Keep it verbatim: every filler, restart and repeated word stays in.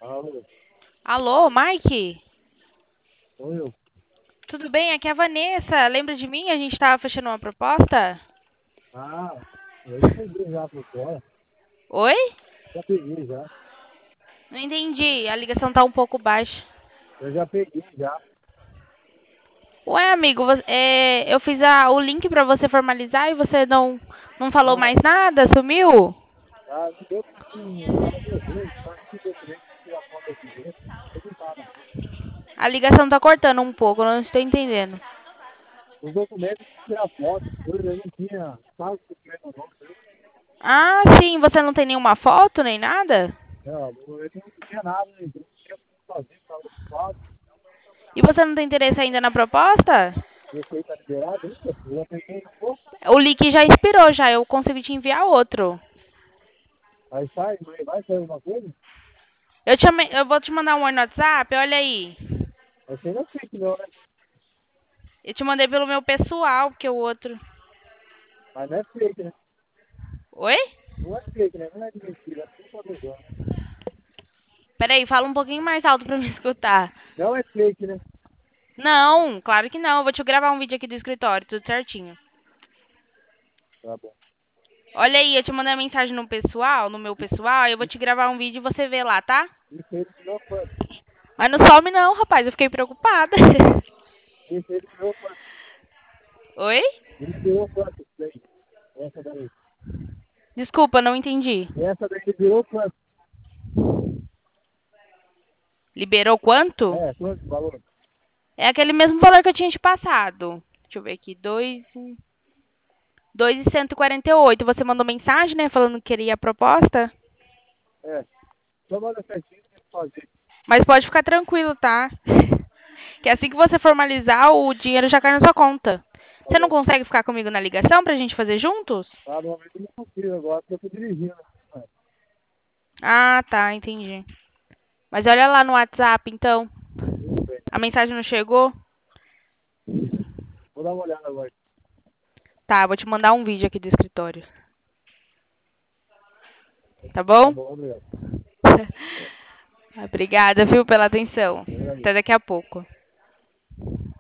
Alô, Alô, Mike? sou eu. Tudo bem? Aqui é a Vanessa. Lembra de mim? A gente estava fechando uma proposta? Ah, eu já peguei já por fora. Oi? Já peguei já. Não entendi. A ligação tá um pouco baixa. Eu já peguei já. Ué, amigo, vo- é, eu fiz a- o link para você formalizar e você não, não falou Ah, mais nada? Sumiu? ah, não deu pra mim. Eu tava devendo. Tá aqui o documento pra tirar foto aqui dentro. Eu não tava. A ligação tá cortando um pouco, eu não estou entendendo. Os documentos pra tirar foto, coisa, eu não tinha. Sabe o documento não, sei. Ah, sim, você não tem nenhuma foto nem nada? Não, eu não tinha nada, né? Eu não tinha como fazer, tava ocupado. E você não tem interesse ainda na proposta? Esse aí tá liberado ainda. Eu já peguei um pouco. O link já expirou já, eu consigo te enviar outro. Aí sai, mas vai sair alguma coisa? Eu, te, ama- eu vou te mandar um oi no WhatsApp, olha aí. Aí você não é fake não, né? Eu te mandei pelo meu pessoal, porque o outro. Mas não é fake, né? Oi? Não é fake, né? Não é de mentira. É tudo pra usar. Peraí, fala um pouquinho mais alto pra me escutar. Não é fake, né? Não, claro que não. Eu vou te gravar um vídeo aqui do escritório, tudo certinho. Tá bom. Olha aí, eu te mandei uma mensagem no pessoal, no meu pessoal, eu vou te gravar um vídeo e você vê lá, tá? Isso ele virou quanto? Mas não some não, rapaz, eu fiquei preocupada. Isso ele virou quanto? Oi? Ele virou quanto? Isso daí. Essa daí. Desculpa, não entendi. Essa daí ele virou quanto? Liberou quanto? É, quanto valor? É aquele mesmo valor que eu tinha te passado. Deixa eu ver aqui, dois, dois e cento e quarenta e oito. Você mandou mensagem, né, falando que queria a proposta? É. Só manda certinho pra fazer. Mas pode ficar tranquilo, tá? Que assim que você formalizar, o dinheiro já cai na sua conta. Tá Você não bom. consegue ficar comigo na ligação pra gente fazer juntos? Tá, no momento eu não consigo agora, porque eu tô dirigindo. Né? Ah, tá, entendi. Mas olha lá no WhatsApp, então. Tudo bem. A mensagem não chegou? Vou dar uma olhada agora. Tá, vou te mandar um vídeo aqui do escritório. Tá Tá bom? bom, obrigado. Obrigada, viu, pela atenção. Eu agradeço. Até daqui a pouco.